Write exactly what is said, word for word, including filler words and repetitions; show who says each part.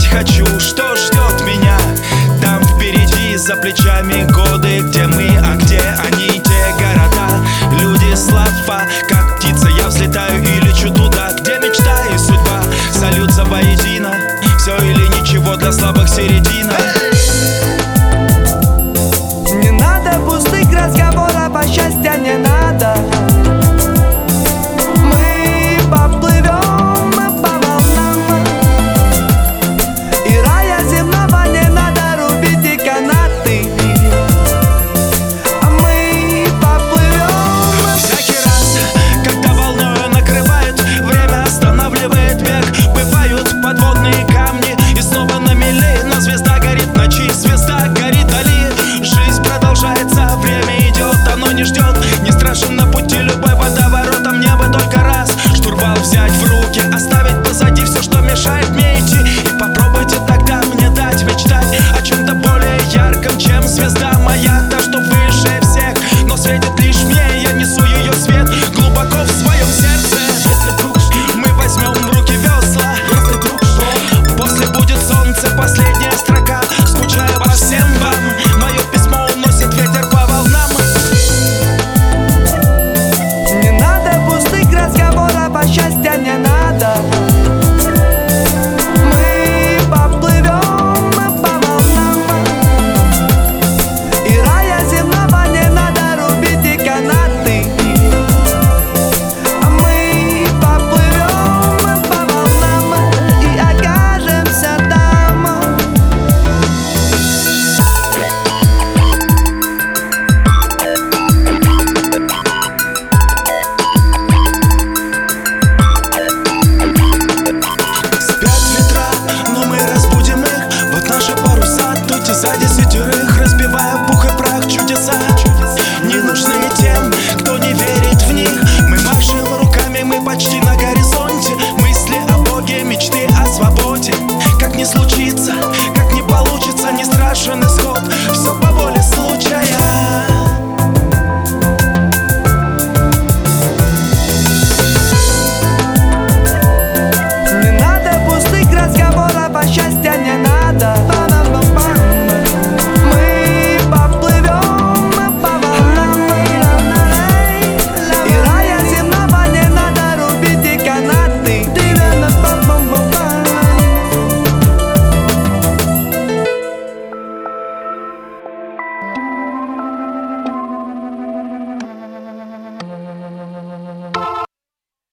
Speaker 1: хочу, что ждет меня там впереди, за плечами годы. Где мы, а где они, те города, люди, слова. Как птица я взлетаю и лечу туда, где мечта и судьба сольются воедино. Все или ничего, для слабых середина.